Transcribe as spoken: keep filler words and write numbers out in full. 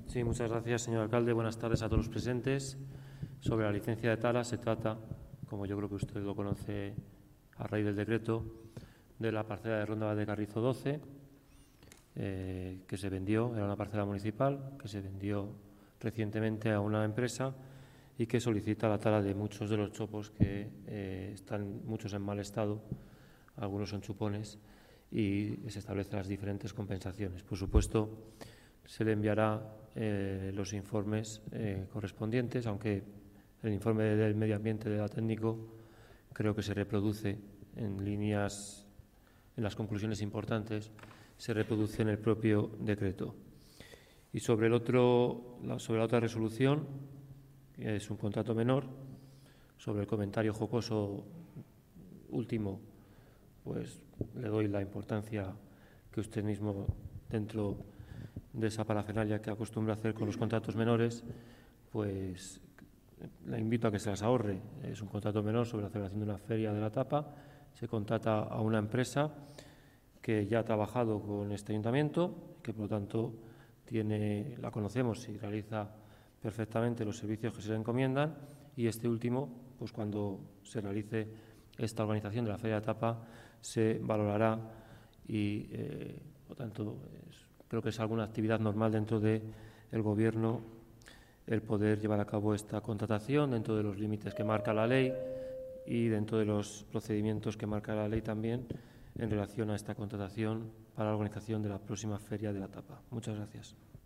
Sí, muchas gracias, señor alcalde. Buenas tardes a todos los presentes. Sobre la licencia de tala se trata, como yo creo que usted lo conoce a raíz del decreto, de la parcela de Ronda de Carrizo doce, eh, que se vendió, era una parcela municipal, que se vendió recientemente a una empresa y que solicita la tala de muchos de los chopos que eh, están muchos en mal estado, algunos son chupones, y se establecen las diferentes compensaciones. Por supuesto, se le enviará eh, los informes eh, correspondientes, aunque el informe del medio ambiente de la técnico creo que se reproduce en líneas, en las conclusiones importantes, se reproduce en el propio decreto. Y sobre, el otro, la, sobre la otra resolución, que es un contrato menor, sobre el comentario jocoso último, pues le doy la importancia que usted mismo, dentro de esa parafernalia que acostumbra hacer con los contratos menores, pues la invito a que se las ahorre. Es un contrato menor sobre la celebración de una feria de la tapa. Se contrata a una empresa que ya ha trabajado con este ayuntamiento, que por lo tanto tiene, la conocemos y realiza perfectamente los servicios que se le encomiendan, y este último, pues cuando se realice esta organización de la feria de tapa, se valorará y, eh, por lo tanto, es, creo que es alguna actividad normal dentro del Gobierno el poder llevar a cabo esta contratación dentro de los límites que marca la ley y dentro de los procedimientos que marca la ley también en relación a esta contratación para la organización de la próxima Feria de la Tapa. Muchas gracias.